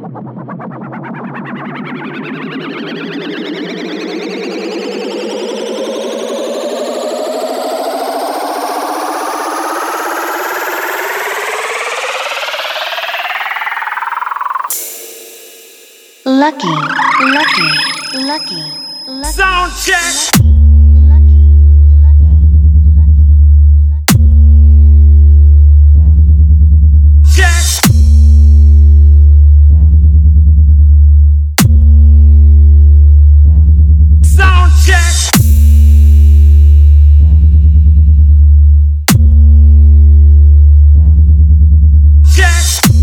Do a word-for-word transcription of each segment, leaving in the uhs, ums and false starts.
Lucky, lucky, lucky, lucky. Sound check. Check. Sound check. Check.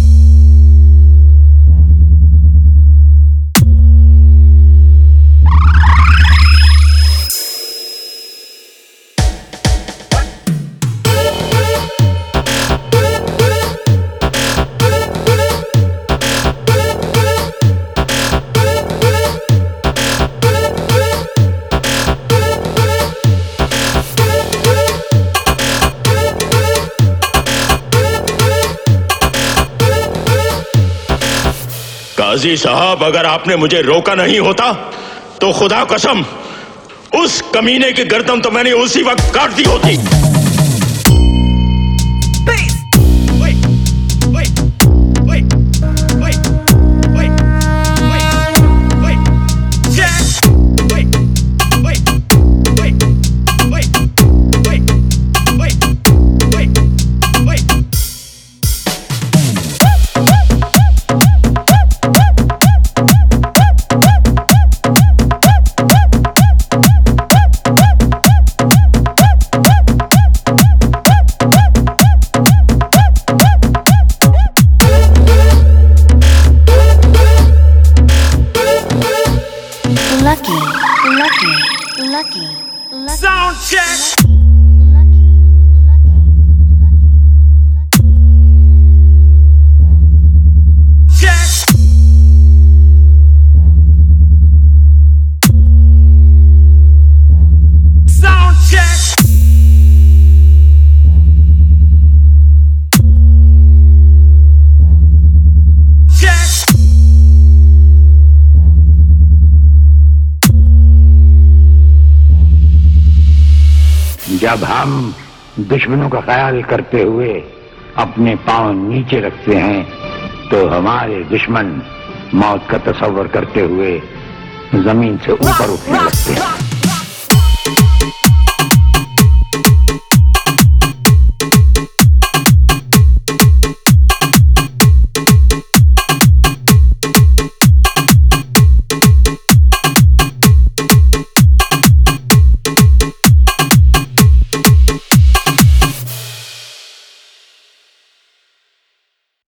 काजी साहब, अगर आपने मुझे रोका नहीं होता तो खुदा कसम उस कमीने की गर्दन तो मैंने उसी वक्त काट दी होती। Lucky, lucky, lucky, lucky. Sound check. Check. Sound check. Check. जब हम दुश्मनों का ख्याल करते हुए अपने पांव नीचे रखते हैं तो हमारे दुश्मन मौत का तस्वर करते हुए जमीन से ऊपर उठने लगते हैं।